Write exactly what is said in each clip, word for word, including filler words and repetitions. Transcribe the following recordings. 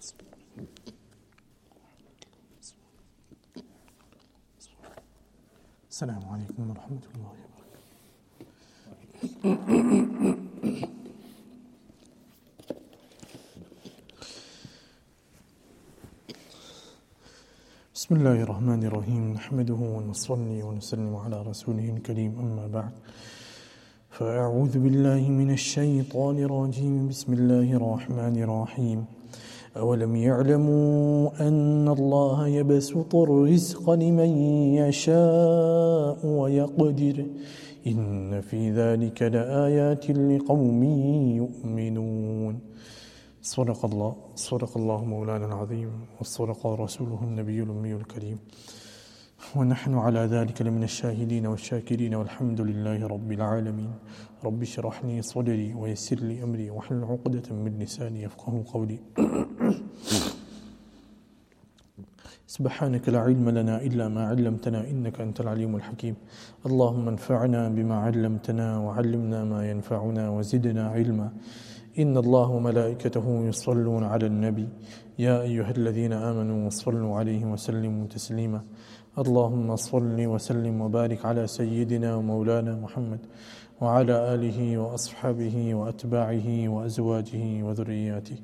السلام علیکم ورحمۃ اللہ وبرکاتہ. بسم اللہ الرحمن الرحیم نحمده ونصلي ونسلم على رسوله الكريم اما بعد فاعوذ باللہ من الشیطان الرجیم بسم اللہ الرحمن الرحیم اولم يعلموا ان الله يبسط الرزق لمن يشاء ويقدر ان في ذلك لآيات لقوم يؤمنون. صدق الله صدق الله مولانا العظيم وصدق رسوله النبي الأمي الكريم ونحن على ذلك لمن الشاهدين والشاكرين والحمد لله رب العالمين. رب اشرح لي صدري ويسر لي أمري واحلل عقدة من لساني يفقهوا قولي. سبحانك لا علم لنا إلا ما علمتنا إنك أنت العليم الحكيم. اللهم انفعنا بما علمتنا وعلمنا ما ينفعنا وزدنا علما. إن الله وملائكته يصلون على النبي يا أيها الذين آمنوا صلوا عليه وسلموا تسليما. اللهم صل وسلم وبارك على سيدنا ومولانا محمد وعلى آله وأصحابه وأتباعه وأزواجه وذرياته.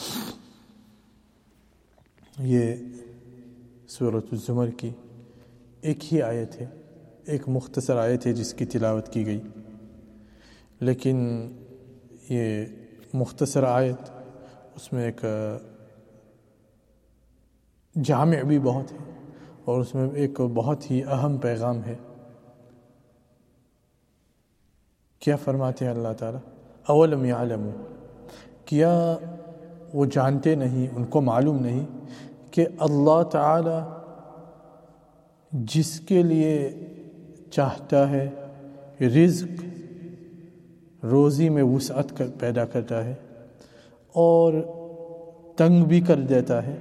یہ سورۃ الزمر کی ایک ہی آیت ہے، ایک مختصر آیت ہے جس کی تلاوت کی گئی، لیکن یہ مختصر آیت اس میں ایک جامع بھی بہت ہے اور اس میں ایک بہت ہی اہم پیغام ہے. کیا فرماتے ہیں اللہ تعالیٰ؟ اولم یعلموا، کیا وہ جانتے نہیں، ان کو معلوم نہیں کہ اللہ تعالی جس کے لیے چاہتا ہے رزق روزی میں وسعت پیدا کرتا ہے اور تنگ بھی کر دیتا ہے.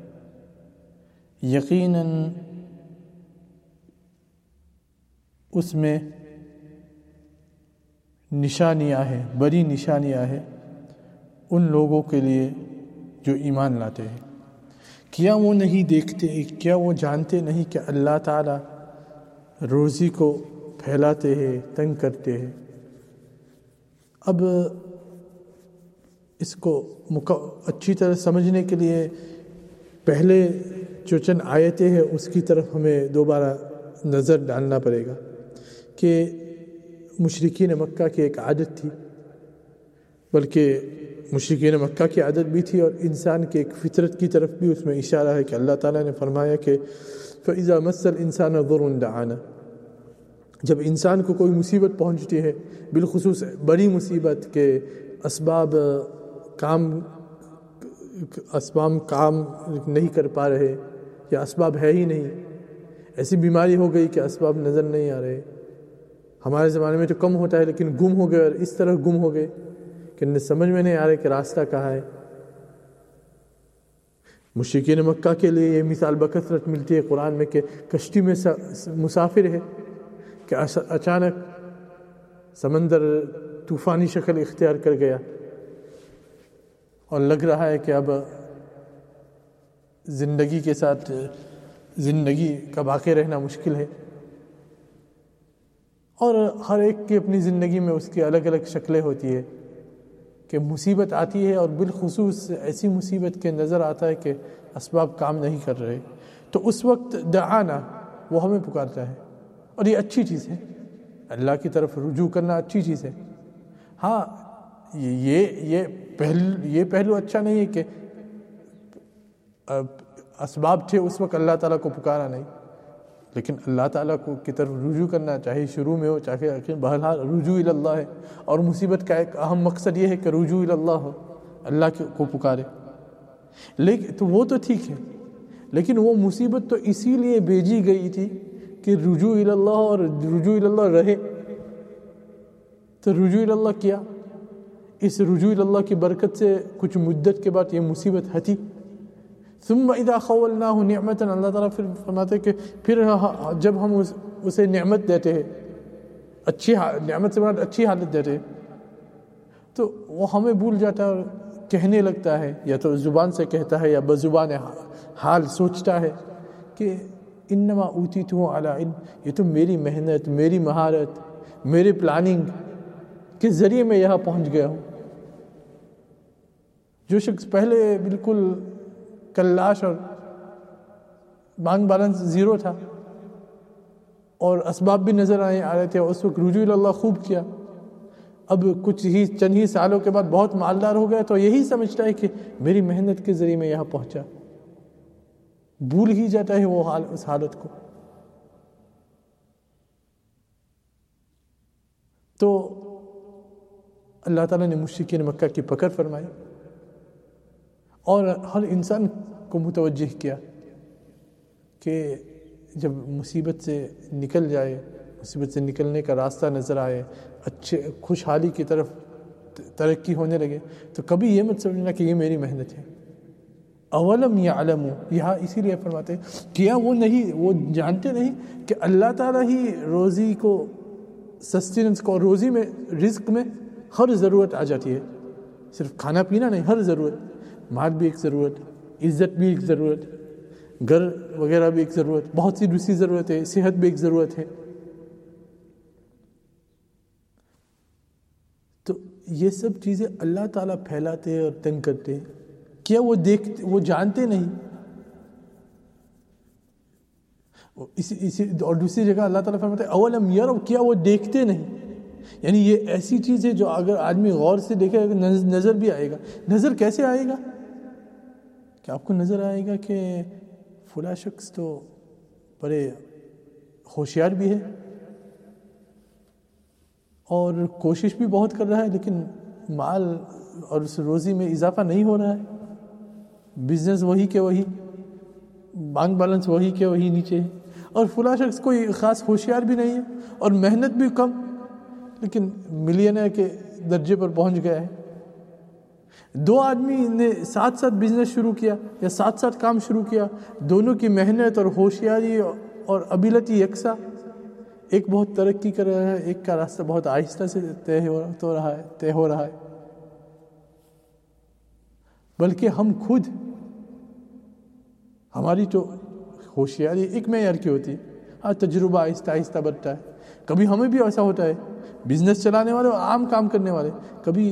یقیناً اس میں نشانیاں ہیں، بڑی نشانیاں ہیں ان لوگوں کے لیے جو ایمان لاتے ہیں. کیا وہ نہیں دیکھتے، کیا وہ جانتے نہیں کہ اللہ تعالی روزی کو پھیلاتے ہیں، تنگ کرتے ہیں. اب اس کو اچھی طرح سمجھنے کے لیے پہلے جو چند آیتیں ہیں اس کی طرف ہمیں دوبارہ نظر ڈالنا پڑے گا کہ مشرکین مکہ کی ایک عادت تھی، بلکہ مشرکین مکہ کی عادت بھی تھی اور انسان کے ایک فطرت کی طرف بھی اس میں اشارہ ہے کہ اللہ تعالیٰ نے فرمایا کہ فَإِذَا مَسَّ الْإِنسَانَ ضُرٌّ دَعَانَا. جب انسان کو کوئی مصیبت پہنچتی ہے، بالخصوص بڑی مصیبت کے اسباب کام اسباب کام نہیں کر پا رہے یا اسباب ہے ہی نہیں، ایسی بیماری ہو گئی کہ اسباب نظر نہیں آ رہے. ہمارے زمانے میں تو کم ہوتا ہے لیکن گم ہو گئے، اور اس طرح گم ہو گئے کہ سمجھ میں نہیں آ رہا کہ راستہ کہاں ہے. مشرکین مکہ کے لیے یہ مثال بکثرت ملتی ہے قرآن میں کہ کشتی میں مسافر ہے کہ اچانک سمندر طوفانی شکل اختیار کر گیا اور لگ رہا ہے کہ اب زندگی کے ساتھ زندگی کا باقی رہنا مشکل ہے. اور ہر ایک کی اپنی زندگی میں اس کی الگ الگ شکلیں ہوتی ہے کہ مصیبت آتی ہے اور بالخصوص ایسی مصیبت کے نظر آتا ہے کہ اسباب کام نہیں کر رہے، تو اس وقت دعانا وہ ہمیں پکارتا ہے. اور یہ اچھی چیز ہے، اللہ کی طرف رجوع کرنا اچھی چیز ہے. ہاں یہ یہ پہلو یہ پہلو اچھا نہیں ہے کہ اسباب تھے اس وقت اللہ تعالیٰ کو پکارا نہیں، لیکن اللہ تعالیٰ کو کی طرف رجوع کرنا، چاہے شروع میں ہو چاہے بہرحال رجوع اللہ ہے. اور مصیبت کا ایک اہم مقصد یہ ہے کہ رجوع اللہ ہو، اللہ کو پکارے. لیکن تو وہ تو ٹھیک ہے، لیکن وہ مصیبت تو اسی لیے بھیجی گئی تھی کہ رجوع اللہ اور رجوع اللہ رہے. تو رجوع اللہ کیا، اس رجوع اللہ کی برکت سے کچھ مدت کے بعد یہ مصیبت ہٹی. ثم اذا خولناہ نعمتا، اللہ تعالیٰ پھر فرماتے کہ پھر جب ہم اسے نعمت دیتے ہیں، اچھی نعمت سے مراد اچھی حالت دیتے ہیں، تو وہ ہمیں بھول جاتا ہے کہنے لگتا ہے، یا تو زبان سے کہتا ہے یا بزبان حال سوچتا ہے کہ انما اوتیتہ علی علم، یہ تو میری محنت، میری مہارت، میری پلاننگ کے ذریعے میں یہاں پہنچ گیا ہوں۔ جو شخص پہلے بالکل کلاش اور بینک بیلنس زیرو تھا اور اسباب بھی نظر آئے آ رہے تھے، اس وقت رجوع اللہ خوب کیا، اب کچھ ہی چند ہی سالوں کے بعد بہت مالدار ہو گیا تو یہی سمجھتا ہے کہ میری محنت کے ذریعے میں یہاں پہنچا، بھول ہی جاتا ہے وہ حال اس حالت کو۔ تو اللہ تعالیٰ نے مشرکین مکہ کی پکڑ فرمائی اور ہر انسان کو متوجہ کیا کہ جب مصیبت سے نکل جائے، مصیبت سے نکلنے کا راستہ نظر آئے، اچھے خوشحالی کی طرف ترقی ہونے لگے، تو کبھی یہ مت سمجھنا کہ یہ میری محنت ہے۔ اولم یعلموا، یہاں اسی لیے فرماتے ہیں کیا وہ نہیں، وہ جانتے نہیں کہ اللہ تعالیٰ ہی روزی کو، سسٹیننس کو، روزی میں، رزق میں ہر ضرورت آ جاتی ہے، صرف کھانا پینا نہیں، ہر ضرورت، مال بھی ایک ضرورت، عزت بھی ایک ضرورت، گھر وغیرہ بھی ایک ضرورت، بہت سی دوسری ضرورت ہے، صحت بھی ایک ضرورت ہے۔ تو یہ سب چیزیں اللہ تعالیٰ پھیلاتے ہیں اور تنگ کرتے ہیں، کیا وہ دیکھتے، وہ جانتے نہیں؟ اسی اسی اور دوسری جگہ اللہ تعالیٰ فرماتے ہیں اولم یروا، کیا وہ دیکھتے نہیں؟ یعنی یہ ایسی چیز ہے جو اگر آدمی غور سے دیکھے گا نظر بھی آئے گا۔ نظر کیسے آئے گا؟ کہ آپ کو نظر آئے گا کہ فلاں شخص تو بڑے ہوشیار بھی ہے اور کوشش بھی بہت کر رہا ہے، لیکن مال اور اس روزی میں اضافہ نہیں ہو رہا ہے، بزنس وہی کے وہی، بینک بیلنس وہی کے وہی نیچے ہے، اور فلاں شخص کوئی خاص ہوشیار بھی نہیں ہے اور محنت بھی کم، لیکن ملینئر کے درجے پر پہنچ گیا ہے۔ دو آدمی نے ساتھ ساتھ بزنس شروع کیا یا ساتھ ساتھ کام شروع کیا، دونوں کی محنت اور ہوشیاری اور ابیلٹی یکساں، ایک بہت ترقی کر رہا ہے، ایک کا راستہ بہت آہستہ سے طے ہو رہا ہے طے ہو رہا ہے بلکہ ہم خود، ہماری تو ہوشیاری ایک معیار کی ہوتی ہے، ہاں تجربہ آہستہ آہستہ بڑھتا ہے، کبھی ہمیں بھی ایسا ہوتا ہے، بزنس چلانے والے عام کام کرنے والے، کبھی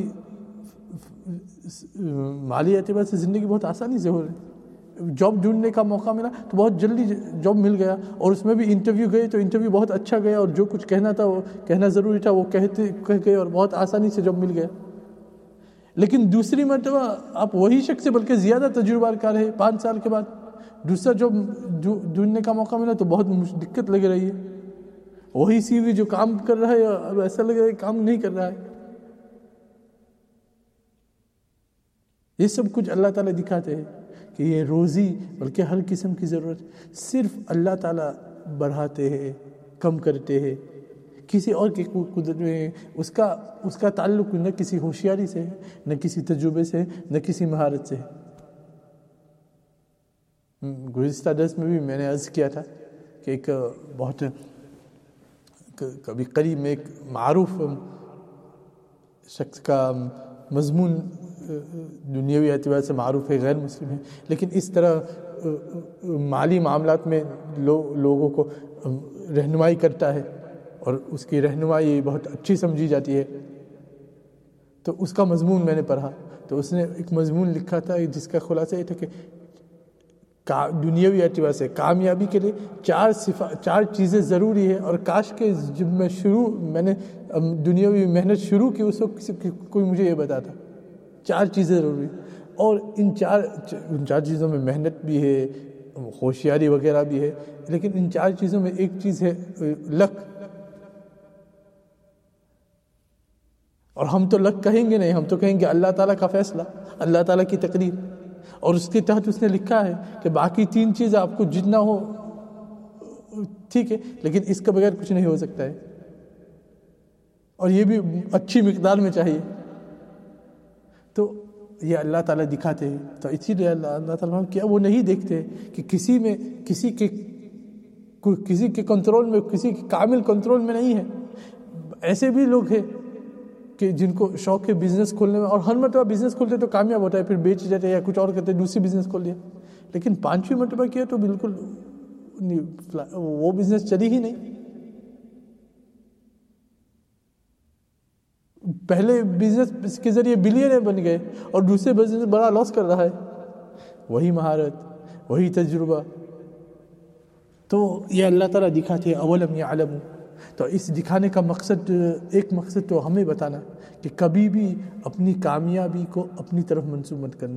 مالی اعتبار سے زندگی بہت آسانی سے ہو رہی، جاب ڈھونڈنے کا موقع ملا تو بہت جلدی جاب مل گیا، اور اس میں بھی انٹرویو گئے تو انٹرویو بہت اچھا گیا، اور جو کچھ کہنا تھا وہ کہنا ضروری تھا وہ کہتے کہہ گئے اور بہت آسانی سے جاب مل گیا۔ لیکن دوسری مرتبہ آپ وہی شخص سے بلکہ زیادہ تجربہ کار ہے، پانچ سال کے بعد دوسرا جاب ڈھونڈنے کا موقع ملا تو بہت دقت لگ رہی ہے، وہی سی وی جو کام کر رہا ہے اب ایسا لگ رہا ہے کام نہیں کر رہا ہے۔ یہ سب کچھ اللہ تعالیٰ دکھاتے ہیں کہ یہ روزی بلکہ ہر قسم کی ضرورت صرف اللہ تعالیٰ بڑھاتے ہیں، کم کرتے ہیں، کسی اور کی قدرت میں اس کا اس کا تعلق نہ کسی ہوشیاری سے ہے، نہ کسی تجربے سے ہے، نہ کسی مہارت سے ہے۔ گزشتہ درس میں بھی میں نے عرض کیا تھا کہ ایک بہت کبھی قریب میں ایک معروف شخص کا مضمون دنیاوی اعتبار سے معروف ہے، غیر مسلم ہے، لیکن اس طرح مالی معاملات میں لو لوگوں کو رہنمائی کرتا ہے اور اس کی رہنمائی بہت اچھی سمجھی جاتی ہے۔ تو اس کا مضمون میں نے پڑھا تو اس نے ایک مضمون لکھا تھا جس کا خلاصہ یہ تھا کہ دنیاوی اعتبار سے کامیابی کے لیے چار صفا چار چیزیں ضروری ہے، اور کاش کہ جب میں شروع میں نے دنیاوی محنت شروع کی اس وقت کوئی مجھے یہ بتاتا چار چیزیں ضروری، اور ان چار ان چار چیزوں میں محنت بھی ہے، ہوشیاری وغیرہ بھی ہے، لیکن ان چار چیزوں میں ایک چیز ہے لک، اور ہم تو لک کہیں گے نہیں، ہم تو کہیں گے اللہ تعالیٰ کا فیصلہ، اللہ تعالیٰ کی تقدیر، اور اس کے تحت اس نے لکھا ہے کہ باقی تین چیز آپ کو جتنا ہو ٹھیک ہے، لیکن اس کے بغیر کچھ نہیں ہو سکتا ہے، اور یہ بھی اچھی مقدار میں چاہیے۔ تو یہ اللہ تعالیٰ دکھاتے ہیں، تو اسی لیے اللہ اللہ تعالیٰ کیا وہ نہیں دیکھتے کہ کسی میں کسی کے کسی کے کنٹرول میں، کسی کے کامل کنٹرول میں نہیں ہے، ایسے بھی لوگ ہیں کہ جن کو شوق ہے بزنس کھولنے میں، اور ہر مرتبہ بزنس کھولتے تو کامیاب ہوتا ہے، پھر بیچ جاتے یا کچھ اور کرتے دوسری بزنس کھول لیا، لیکن پانچویں مرتبہ کیا تو بالکل وہ بزنس چلی ہی نہیں. پہلے بزنس کے ذریعے بلینئر بن گئے اور دوسرے بزنس بڑا لاس کر رہا ہے. وہی مہارت، وہی تجربہ. تو یہ اللہ تعالیٰ دکھاتے ہیں اولم یعلموا. تو اس دکھانے کا مقصد، ایک مقصد تو ہمیں بتانا کہ کبھی بھی اپنی کامیابی کو اپنی طرف منسوب مت کرنا،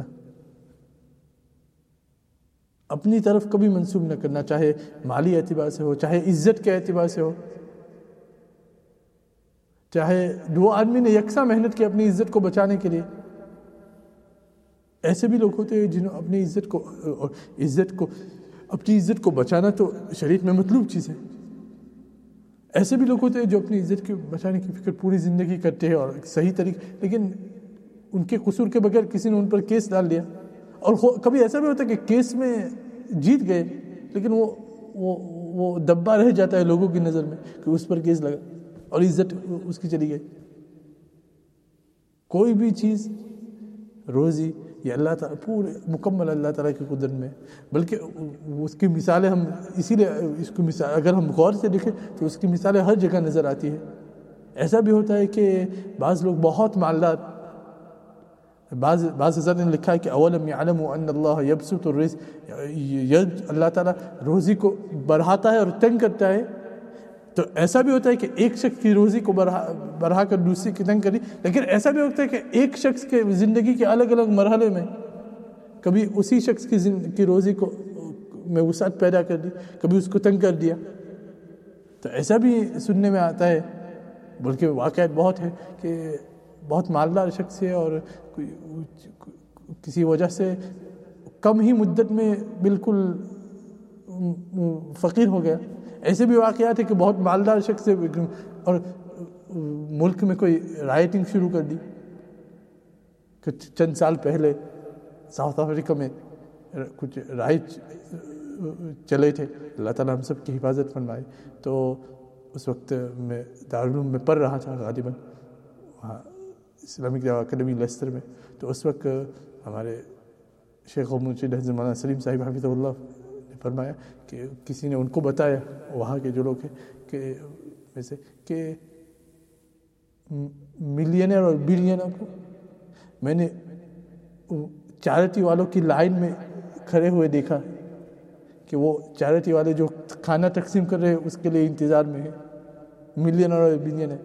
اپنی طرف کبھی منسوب نہ کرنا، چاہے مالی اعتبار سے ہو، چاہے عزت کے اعتبار سے ہو، چاہے دو آدمی نے یکساں محنت کی اپنی عزت کو بچانے کے لیے. ایسے بھی لوگ ہوتے ہیں جنہوں اپنی عزت کو عزت کو اپنی عزت کو بچانا تو شریعت میں مطلوب چیز ہے. ایسے بھی لوگ ہوتے ہیں جو اپنی عزت کے بچانے کی فکر پوری زندگی کرتے ہیں اور صحیح طریقے، لیکن ان کے قصور کے بغیر کسی نے ان پر کیس ڈال دیا. اور کبھی ایسا بھی ہوتا ہے کہ کیس میں جیت گئے لیکن وہ وہ وہ دبا رہ جاتا ہے لوگوں کی نظر میں کہ اس پر کیس لگا اور عزت اس کی چلی گئی. کوئی بھی چیز، روزی، یہ اللہ تعالیٰ پورے مکمل اللہ تعالیٰ کی قدرت میں، بلکہ اس کی مثالیں ہم اسی لیے اس کی مثال اگر ہم غور سے دیکھیں تو اس کی مثالیں ہر جگہ نظر آتی ہے. ایسا بھی ہوتا ہے کہ بعض لوگ بہت مالدار، بعض بعض حضرات نے لکھا ہے کہ اولم یعلموا ان اللہ یبسط الرزق، اللہ تعالیٰ روزی کو بڑھاتا ہے اور تنگ کرتا ہے. تو ایسا بھی ہوتا ہے کہ ایک شخص کی روزی کو بڑھا بڑھا کر دوسری کی تنگ کری، لیکن ایسا بھی ہوتا ہے کہ ایک شخص کے زندگی کے الگ الگ مرحلے میں کبھی اسی شخص کی کی روزی کو میں وسعت پیدا کر دی، کبھی اس کو تنگ کر دیا. تو ایسا بھی سننے میں آتا ہے، بلکہ واقعات بہت ہے کہ بہت مالدار شخص ہے اور کسی وجہ سے کم ہی مدت میں بالکل فقیر ہو گیا. ایسے بھی واقعات ہے کہ بہت مالدار شخص ہے اور ملک میں کوئی رائٹنگ شروع کر دی. کچھ چند سال پہلے ساؤتھ افریقہ میں کچھ رائٹ چلے تھے، اللہ تعالیٰ ہم سب کی حفاظت فرمائے. تو اس وقت میں دارالعلوم میں پڑھ رہا تھا غالباً وہاں اسلامک دعویٰ اکیڈمی لیسٹر میں. تو اس وقت ہمارے شیخ و مرشد حضرت مولانا سلیم صاحب حفظہ اللہ نے فرمایا کہ کسی نے ان کو بتایا وہاں کے جو لوگ ہیں کہ ویسے کہ ملینئر اور بلینئر کو میں نے چیریٹی والوں کی لائن میں کھڑے ہوئے دیکھا کہ وہ چیریٹی والے جو کھانا تقسیم کر رہے ہیں اس کے لیے انتظار میں ہے، ملینئر اور بلینئر.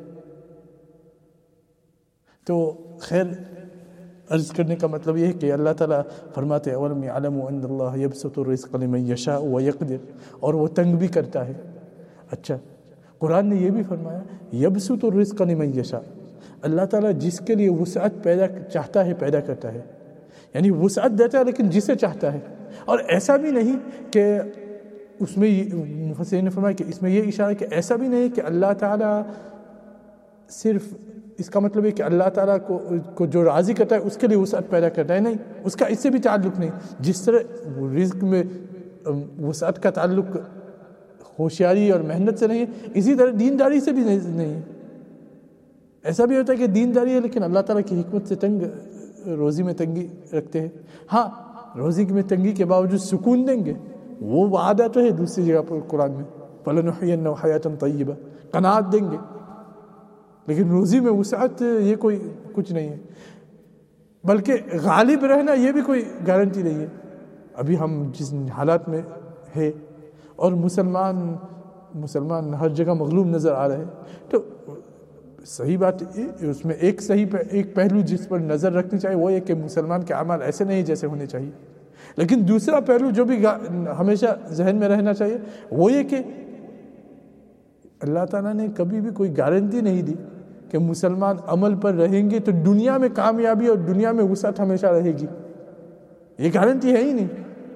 تو خیر عرض کرنے کا مطلب یہ ہے کہ اللہ تعالیٰ فرماتے ہیں اولم یعلموا ان اللہ یبسط الرزق لمن یشاء ویقدر، اور وہ تنگ بھی کرتا ہے. اچھا، قرآن نے یہ بھی فرمایا یبسط الرزق لمن یشاء، اللہ تعالیٰ جس کے لیے وسعت پیدا چاہتا ہے پیدا کرتا ہے، یعنی وسعت دیتا ہے لیکن جسے چاہتا ہے. اور ایسا بھی نہیں کہ اس میں مفسرین نے فرمایا کہ اس میں یہ اشارہ کہ ایسا بھی نہیں کہ اللہ تعالیٰ صرف اس کا مطلب ہے کہ اللہ تعالیٰ کو کو جو راضی کرتا ہے اس کے لیے وسعت پیدا کرتا ہے، نہیں، اس کا اس سے بھی تعلق نہیں. جس طرح رزق میں وسعت کا تعلق ہوشیاری اور محنت سے نہیں ہے، اسی طرح دینداری سے بھی نہیں ہے. ایسا بھی ہوتا ہے کہ دینداری ہے لیکن اللہ تعالیٰ کی حکمت سے تنگ روزی میں تنگی رکھتے ہیں. ہاں، روزی میں تنگی کے باوجود سکون دیں گے، وہ وعدہ تو ہے دوسری جگہ پر قرآن میں فَلَنُحْيِيَنَّهُ حَيَاةً طَيِّبَةً، قناعت دیں گے. لیکن روزی میں وسعت یہ کوئی کچھ نہیں ہے، بلکہ غالب رہنا یہ بھی کوئی گارنٹی نہیں ہے. ابھی ہم جس حالات میں ہے اور مسلمان مسلمان ہر جگہ مغلوب نظر آ رہے ہیں، تو صحیح بات اس میں ایک صحیح ایک پہلو جس پر نظر رکھنی چاہیے وہ یہ کہ مسلمان کے اعمال ایسے نہیں جیسے ہونے چاہیے. لیکن دوسرا پہلو جو بھی ہمیشہ ذہن میں رہنا چاہیے وہ یہ کہ اللہ تعالیٰ نے کبھی بھی کوئی گارنٹی نہیں دی کہ مسلمان عمل پر رہیں گے تو دنیا میں کامیابی اور دنیا میں وسعت ہمیشہ رہے گی. یہ گارنٹی ہے ہی نہیں،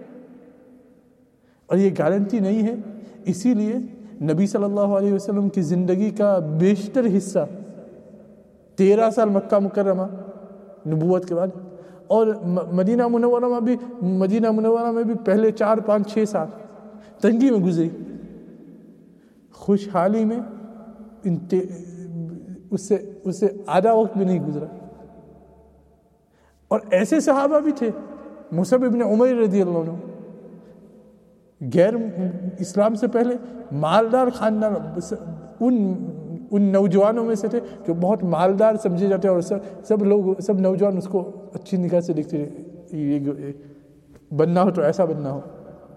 اور یہ گارنٹی نہیں ہے اسی لیے نبی صلی اللہ علیہ وسلم کی زندگی کا بیشتر حصہ تیرہ سال مکہ مکرمہ نبوت کے بعد، اور مدینہ منورہ میں بھی مدینہ منورہ میں بھی پہلے چار پانچ چھ سال تنگی میں گزری. خوشحالی میں اس سے اس سے آدھا وقت بھی نہیں گزرا. اور ایسے صحابہ بھی تھے. مصعب ابن عمیر رضی اللہ عنہ غیر اسلام سے پہلے مالدار خاندان، ان ان نوجوانوں میں سے تھے جو بہت مالدار سمجھے جاتے ہیں، اور سب لوگ سب نوجوان اس کو اچھی نگاہ سے دیکھتے تھے، یہ بننا ہو تو ایسا بننا ہو.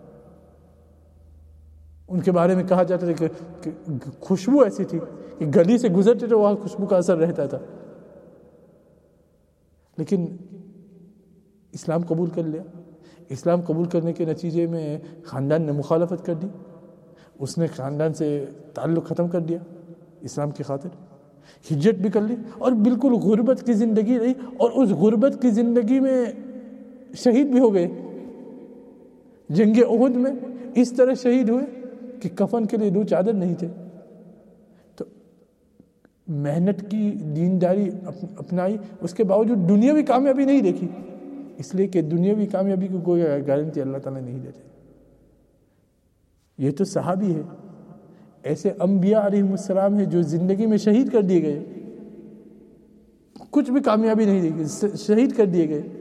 ان کے بارے میں کہا جاتا تھا کہ خوشبو ایسی تھی کہ گلی سے گزرتے تو وہاں خوشبو کا اثر رہتا تھا. لیکن اسلام قبول کر لیا. اسلام قبول کرنے کے نتیجے میں خاندان نے مخالفت کر دی. اس نے خاندان سے تعلق ختم کر دیا اسلام کی خاطر. ہجرت بھی کر لی اور بالکل غربت کی زندگی رہی، اور اس غربت کی زندگی میں شہید بھی ہو گئے. جنگ احد میں اس طرح شہید ہوئے کہ کفن کے لیے دو چادر نہیں تھے. تو محنت کی، دینداری اپنائی، اس کے باوجود دنیاوی کامیابی نہیں دیکھی، اس لیے کہ دنیاوی کامیابی کو کوئی گارنٹی اللہ تعالیٰ نہیں دیتے. یہ تو صحابی ہے. ایسے انبیاء علیہ السلام ہیں جو زندگی میں شہید کر دیے گئے، کچھ بھی کامیابی نہیں دیکھی، شہید کر دیے گئے.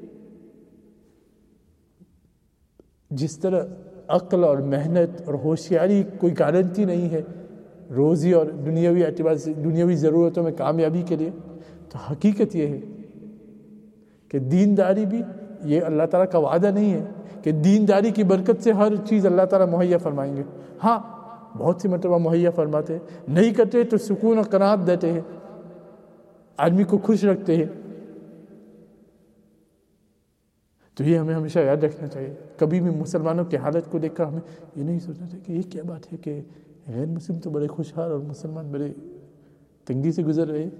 جس طرح عقل اور محنت اور ہوشیاری کوئی گارنٹی نہیں ہے روزی اور دنیاوی اعتبار سے، دنیاوی ضرورتوں میں کامیابی کے لیے، تو حقیقت یہ ہے کہ دینداری بھی یہ اللہ تعالیٰ کا وعدہ نہیں ہے کہ دینداری کی برکت سے ہر چیز اللہ تعالیٰ مہیا فرمائیں گے. ہاں بہت سی مرتبہ مہیا فرماتے ہیں، نہیں کرتے تو سکون اور قناعت دیتے ہیں، آدمی کو خوش رکھتے ہیں. تو یہ ہمیں ہمیشہ یاد رکھنا چاہیے. کبھی بھی مسلمانوں کی حالت کو دیکھ کر ہمیں یہ نہیں سوچنا چاہیے کہ یہ کیا بات ہے کہ غیر مسلم تو بڑے خوشحال اور مسلمان بڑے تنگی سے گزر رہے.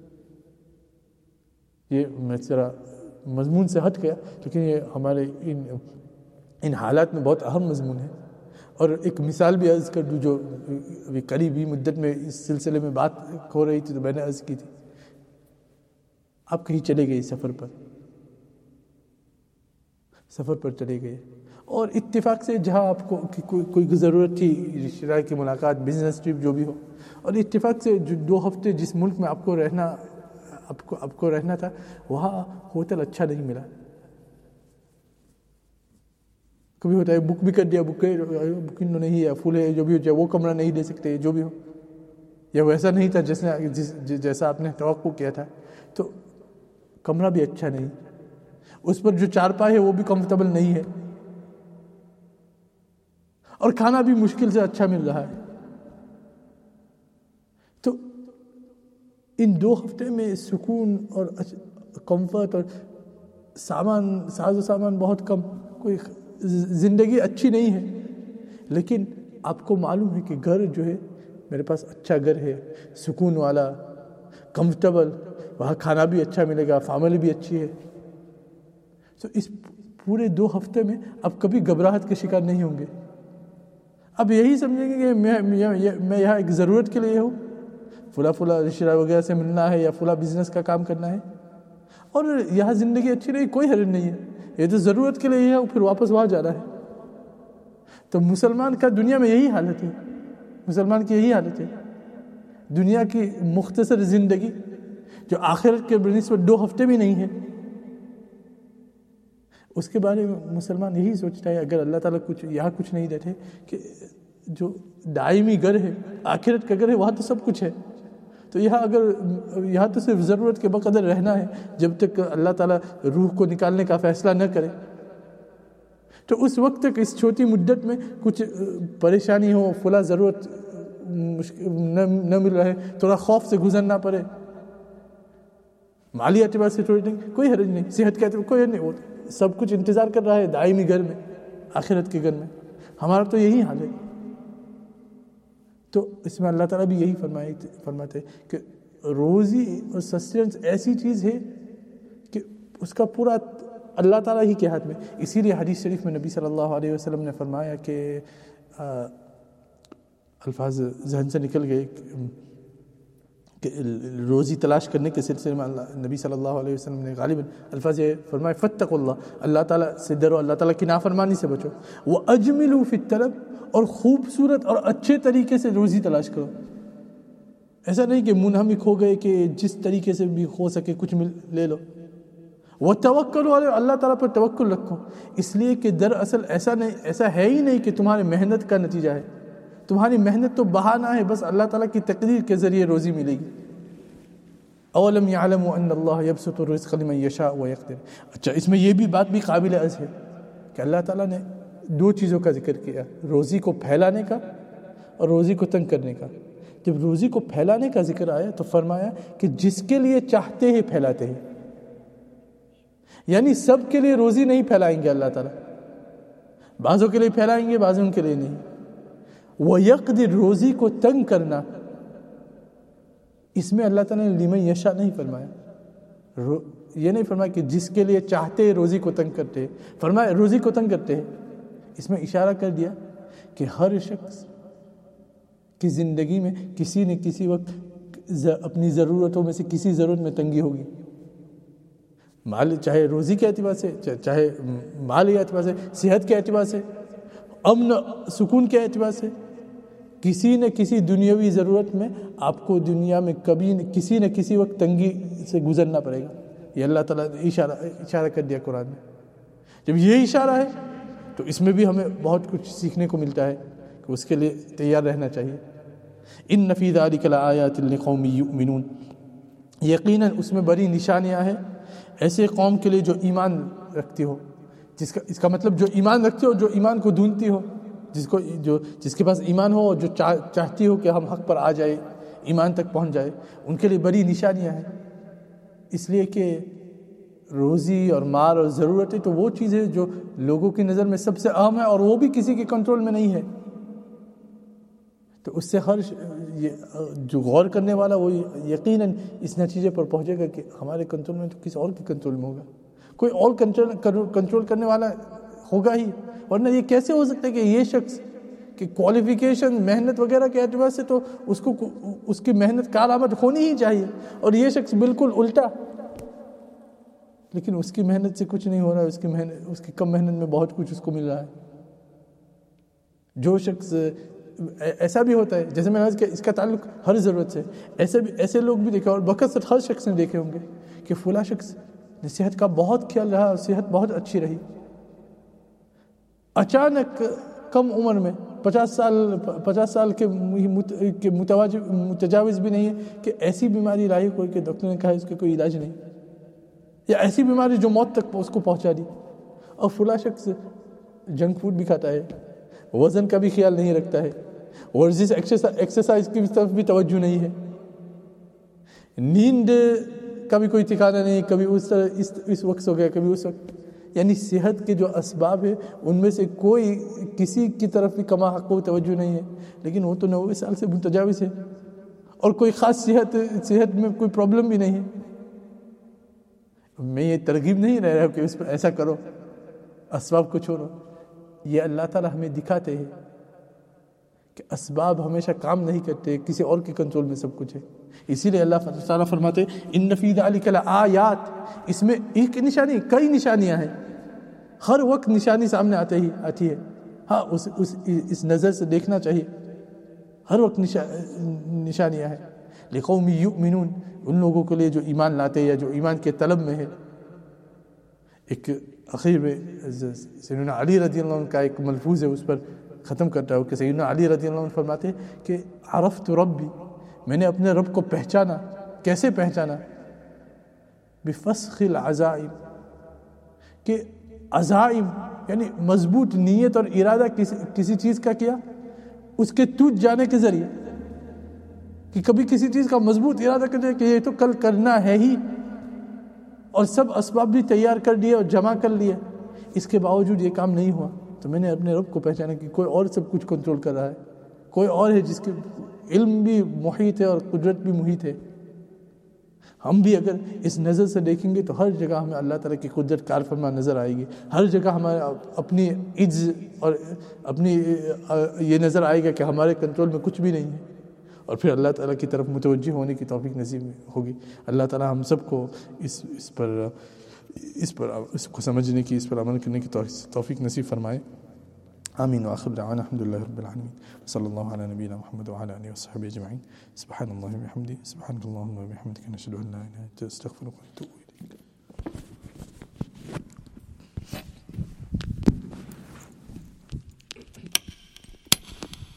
یہ میں ذرا مضمون سے ہٹ گیا، لیکن یہ ہمارے ان ان حالات میں بہت اہم مضمون ہے. اور ایک مثال بھی عرض کر دوں جو ابھی قریبی مدت میں اس سلسلے میں بات ہو رہی تھی تو میں نے عرض کی تھی. آپ کہیں چلے گئے سفر پر سفر پر چلے گئے اور اتفاق سے جہاں آپ کو کوئی کوئی ضرورت تھی، رشتہ دار کی ملاقات، بزنس ٹرپ جو بھی ہو، اور اتفاق سے جو دو ہفتے جس ملک میں آپ کو رہنا آپ کو آپ کو رہنا تھا وہاں ہوٹل اچھا نہیں ملا. کبھی ہوتا ہے بک بھی کر دیا، بک بکنگ نہیں ہے، فل ہے، جو بھی ہو جائے وہ کمرہ نہیں دے سکتے، جو بھی ہو، یا ویسا نہیں تھا جس نے جس جیسا آپ نے توقع کیا تھا، تو کمرہ بھی اچھا نہیں، اس پر جو چارپائی ہے وہ بھی کمفرٹیبل نہیں ہے، اور کھانا بھی مشکل سے اچھا مل رہا ہے. تو ان دو ہفتے میں سکون اور کمفرٹ اور سامان ساز و سامان بہت کم، کوئی زندگی اچھی نہیں ہے. لیکن آپ کو معلوم ہے کہ گھر جو ہے میرے پاس اچھا گھر ہے، سکون والا، کمفرٹیبل، وہاں کھانا بھی اچھا ملے گا، فیملی بھی اچھی ہے. تو اس پورے دو ہفتے میں آپ کبھی گھبراہٹ کے شکار نہیں ہوں گے. اب یہی سمجھیں گے کہ میں میں یہاں ایک ضرورت کے لیے ہوں، فلاں فلاں رشتہ دار وغیرہ سے ملنا ہے یا فلاں بزنس کا کام کرنا ہے، اور یہاں زندگی اچھی رہی، کوئی حرج نہیں ہے، یہ تو ضرورت کے لیے ہے اور پھر واپس وہاں جانا ہے. تو مسلمان کا دنیا میں یہی حالت ہے، مسلمان کی یہی حالت ہے. دنیا کی مختصر زندگی جو آخرت کے بنسبت دو ہفتے بھی نہیں ہے، اس کے بارے میں مسلمان یہی سوچتا ہے اگر اللہ تعالیٰ کچھ یہاں کچھ نہیں دیتے کہ جو دائمی گھر ہے، آخرت کا گھر ہے، وہاں تو سب کچھ ہے. تو یہاں اگر یہاں تو صرف ضرورت کے بقدر رہنا ہے جب تک اللہ تعالیٰ روح کو نکالنے کا فیصلہ نہ کرے. تو اس وقت تک اس چھوٹی مدت میں کچھ پریشانی ہو، فلاں ضرورت نہ مل رہے، تھوڑا خوف سے گزرنا پڑے، مالی اعتبار سے تھوڑی نہیں، کوئی حرج نہیں، صحت کے اعتبار کوئی حرج نہیں، وہ سب کچھ انتظار کر رہا ہے دائمی گھر میں، آخرت کے گھر میں. ہمارا تو یہی حال ہے. تو اس میں اللہ تعالیٰ بھی یہی فرمائے فرماتے کہ روزی اور سسٹینس ایسی چیز ہے کہ اس کا پورا اللہ تعالیٰ ہی کے ہاتھ میں. اسی لیے حدیث شریف میں نبی صلی اللہ علیہ وسلم نے فرمایا کہ الفاظ ذہن سے نکل گئے کہ روزی تلاش کرنے کے سلسلے میں اللہ نبی صلی اللہ علیہ وسلم نے غالباً الفاظ یہ فرمائے فاتقوا اللہ، اللہ تعالیٰ سے ڈرو، اللہ تعالیٰ کی نافرمانی سے بچو، وَأَجْمِلُوا فِي الطَّلَبِ، اور خوبصورت اور اچھے طریقے سے روزی تلاش کرو. ایسا نہیں کہ منہمک ہو گئے کہ جس طریقے سے بھی ہو سکے کچھ مل لے لو. وہ توکل والے اللہ تعالیٰ پر توکل رکھو، اس لیے کہ دراصل ایسا نہیں ایسا ہے ہی نہیں کہ تمہاری محنت کا نتیجہ ہے. تمہاری محنت تو بہانہ ہے، بس اللہ تعالیٰ کی تقدیر کے ذریعے روزی ملے گی. اولم یعلموا ان اللہ یبسط الرزق لمن یشاء ویقدر. اچھا، اس میں یہ بھی بات بھی قابل عرض ہے کہ اللہ تعالیٰ نے دو چیزوں کا ذکر کیا، روزی کو پھیلانے کا اور روزی کو تنگ کرنے کا. جب روزی کو پھیلانے کا ذکر آیا تو فرمایا کہ جس کے لیے چاہتے ہیں پھیلاتے ہیں، یعنی سب کے لیے روزی نہیں پھیلائیں گے اللہ تعالیٰ، بعضوں کے لیے پھیلائیں گے بعضوں کے لیے نہیں. وَيَقْدِرْ روزی کو تنگ کرنا، اس میں اللہ تعالیٰ نے لمن یشاء نہیں فرمایا. یہ نہیں فرمایا کہ جس کے لیے چاہتے ہیں روزی کو تنگ کرتے ہیں، فرمایا روزی کو تنگ کرتے ہیں. اس میں اشارہ کر دیا کہ ہر شخص کی زندگی میں کسی نہ کسی وقت اپنی ضرورتوں میں سے کسی ضرورت میں تنگی ہوگی، مال چاہے روزی کے اعتبار سے، چاہے مال کے اعتبار سے، صحت کے اعتبار سے، امن سکون کے اعتبار سے. کسی نہ کسی دنیاوی ضرورت میں آپ کو دنیا میں کبھی کسی نہ کسی وقت تنگی سے گزرنا پڑے گا. یہ اللہ تعالیٰ نے اشارہ اشارہ کر دیا قرآن میں. جب یہ اشارہ ہے تو اس میں بھی ہمیں بہت کچھ سیکھنے کو ملتا ہے کہ اس کے لیے تیار رہنا چاہیے. ان فی ذلک لآیات لقوم یؤمنون، یقیناً اس میں بڑی نشانیاں ہیں ایسے قوم کے لیے جو ایمان رکھتی ہو. جس کا اس کا مطلب جو ایمان رکھتی ہو، جو ایمان کو ڈھونڈتی ہو، جس کو جو جس کے پاس ایمان ہو اور جو چاہ, چاہتی ہو کہ ہم حق پر آ جائے، ایمان تک پہنچ جائے، ان کے لیے بڑی نشانیاں ہیں. اس لیے کہ روزی اور مال اور ضرورتیں تو وہ چیزیں جو لوگوں کی نظر میں سب سے اہم ہے اور وہ بھی کسی کے کنٹرول میں نہیں ہے. تو اس سے ہر جو غور کرنے والا وہ یقیناً اس نتیجے پر پہنچے گا کہ ہمارے کنٹرول میں تو کسی اور کے کنٹرول میں ہوگا، کوئی اور کنٹرول کنٹرول کرنے والا ہوگا ہی. ورنہ یہ کیسے ہو سکتا ہے کہ یہ شخص کہ کوالیفیکیشن محنت وغیرہ کے اعتبار سے تو اس کو اس کی محنت کارآمد ہونی ہی چاہیے، اور یہ شخص بالکل الٹا، لیکن اس کی محنت سے کچھ نہیں ہو رہا ہے، اس کی محنت اس کی کم محنت میں بہت کچھ اس کو مل رہا ہے. جو شخص ایسا بھی ہوتا ہے، جیسے میں نے عرض کیا، اس کا تعلق ہر ضرورت سے. ایسے بھی ایسے لوگ بھی دیکھے اور بکثرت ہر شخص نے دیکھے ہوں گے کہ فلاں شخص نے صحت کا بہت خیال رہا اور صحت بہت اچھی رہی، اچانک کم عمر میں پچاس سال پچاس سال کے متجاوز بھی نہیں ہے کہ ایسی بیماری لاحق ہوئی کہ ڈاکٹر نے کہا اس کا کوئی علاج نہیں، یا ایسی بیماری جو موت تک اس کو پہنچا دی. اور فلاں شخص جنک فوڈ بھی کھاتا ہے، وزن کا بھی خیال نہیں رکھتا ہے، ورزش ایکسرسائز کی طرف بھی توجہ نہیں ہے، نیند کا بھی کوئی ٹھکانہ نہیں، کبھی اس طرح اس اس وقت ہو گیا کبھی اس وقت. یعنی صحت کے جو اسباب ہے ان میں سے کوئی کسی کی طرف بھی کما حق کو توجہ نہیں ہے، لیکن وہ تو نوے سال سے متجاوز ہے اور کوئی خاص صحت صحت میں کوئی پرابلم بھی نہیں ہے. میں یہ ترغیب نہیں رہ رہا کہ اس پر ایسا کرو، اسباب کو چھوڑو. یہ اللہ تعالیٰ ہمیں دکھاتے ہیں کہ اسباب ہمیشہ کام نہیں کرتے، کسی اور کے کنٹرول میں سب کچھ ہے. اسی لیے اللہ تعالیٰ فرماتے ان فی ذلک لآیات، اس میں ایک نشانی کئی نشانیاں ہیں، ہر وقت نشانی سامنے آتے ہی آتی ہے. ہاں اس اس اس نظر سے دیکھنا چاہیے، ہر وقت نشانیاں ہیں. لقوم یؤمنون، ان لوگوں کے لیے جو ایمان لاتے ہیں یا جو ایمان کے طلب میں ہے. ایک اخیر میں سیدنا علی رضی اللہ عنہ کا ایک ملفوظ ہے، اس پر ختم کرتا ہوں کہ سیدنا علی رضی اللہ عنہ فرماتے ہیں کہ عرفت ربی، میں نے اپنے رب کو پہچانا. کیسے پہچانا؟ بفسخ العزائم، کہ عزائم یعنی مضبوط نیت اور ارادہ کسی کسی چیز کا کیا اس کے ٹوٹ جانے کے ذریعے. کہ کبھی کسی چیز کا مضبوط ارادہ کر دیا کہ یہ تو کل کرنا ہے ہی، اور سب اسباب بھی تیار کر دیے اور جمع کر لیے، اس کے باوجود یہ کام نہیں ہوا، تو میں نے اپنے رب کو پہچانا کہ کوئی اور سب کچھ کنٹرول کر رہا ہے، کوئی اور ہے جس کے علم بھی محیط ہے اور قدرت بھی محیط ہے. ہم بھی اگر اس نظر سے دیکھیں گے تو ہر جگہ ہمیں اللہ تعالیٰ کی قدرت کار فرما نظر آئے گی. ہر جگہ ہمارے اپنی عجز اور اپنی یہ نظر آئے گا کہ ہمارے کنٹرول میں کچھ بھی نہیں ہے، اور پھر اللہ تعالیٰ کی طرف متوجہ ہونے کی توفیق نصیب ہوگی. اللہ تعالیٰ ہم سب کو اس اس پر اس پر اس کو سمجھنے کی، اس پر عمل کرنے کی توفیق نصیب فرمائے. آمین وآخر دعوانا الحمد لله رب العالمين صلى الله على نبينا محمد وعلى آله وصحبه أجمعين سبحان الله وبحمده سبحانك اللهم وبحمدك نشهد أن لا إله إلا أنت نستغفرك ونتوب إليك.